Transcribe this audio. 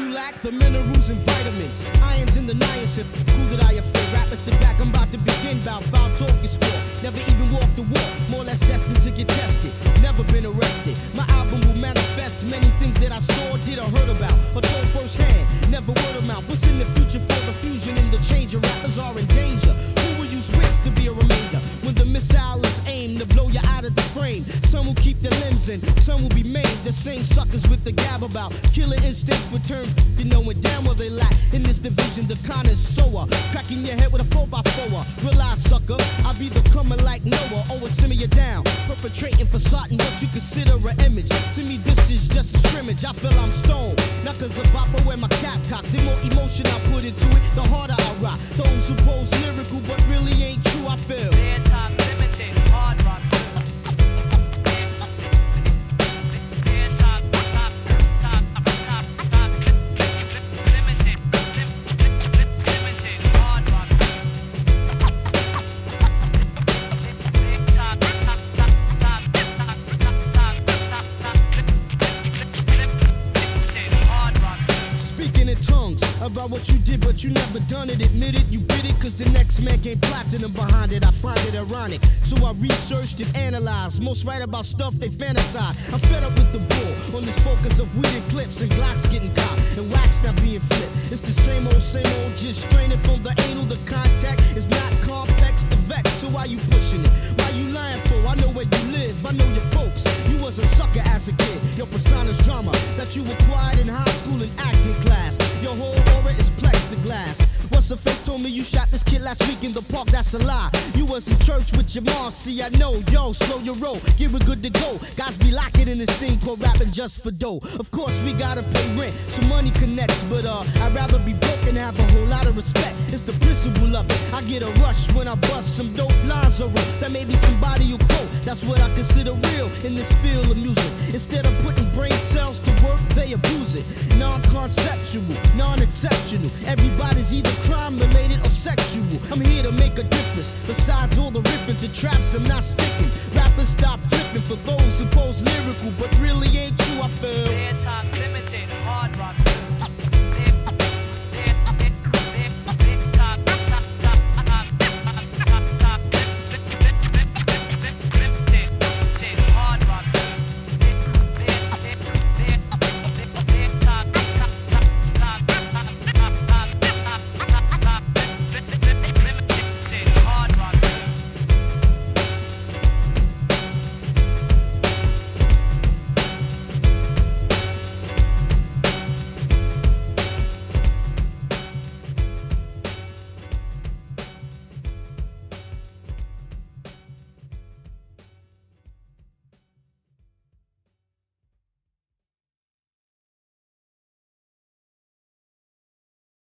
you lack the minerals and vitamins, irons in the niacin. Cool that I afraid. Rappers sit back, I'm about to begin. Bout foul talk you score. Never even walked the walk. More or less destined to get tested. Never been arrested. My album will manifest many things that I saw, did or heard about, or told firsthand. Never word of mouth. What's in the future for the fusion and the change? Your rappers are in danger. Who will use wits to be a remainder when the missile is aimed to blow you out of the frame? Some will keep their limbs in, some will be made. The same suckers with the gab about killer instincts return to knowing damn well they lack. In this division, the connoisseur, cracking your head with a 4x4. Realize, sucker, I be the coming like Noah. Always simmer you down, perpetrating facade and what you consider an image. To me, this is just a scrimmage. I feel I'm stoned, not cause of Bopper wear my cap cock. The more emotion I put into it, the harder I rock. Those who pose lyrical but really ain't true, I feel. Dead top, cemetery, hard rock still. Dead top, top, cemetery, hard rock still. Dead top, hard rock still. Speaking in tongues about what you did, but you never done it. Admit it, you bit it, cause the next man came platinum behind it. I find it ironic, so I researched and analyzed. Most write about stuff they fantasize. I'm fed up with the bull on this focus of weed and clips and Glocks getting caught and wax not being flipped. It's the same old, just straining from the anal. The contact is not complex, the vex. So why you pushing it? Why you lying for? I know where you live, I know your folks. You was a sucker as a kid. Your persona's drama that you acquired in high school and acting class. Your whole aura is plexiglass. What's the face told me you shot this kid last week in the park? That's a lie. You was in church with your mom. See, I know. Yo, slow your roll. Get it good to go. Guys be locking in this thing called rapping just for dough. Of course, we gotta pay rent, so money connects. But I'd rather be broke and have a whole lot of respect. It's the principle of it. I get a rush when I bust some dope lines or that maybe somebody will quote. That's what I consider real in this field of music. Instead of putting brain cells to work, they abuse it. Non-conceptual, non-exceptional. Everybody's either crime-related or sexual. I'm here to make a difference. Besides all the riffing to traps, I'm not sticking. Rappers stop flipping for those who pose lyrical, but really ain't true, I feel. Dead top, cemetery, hard rock still.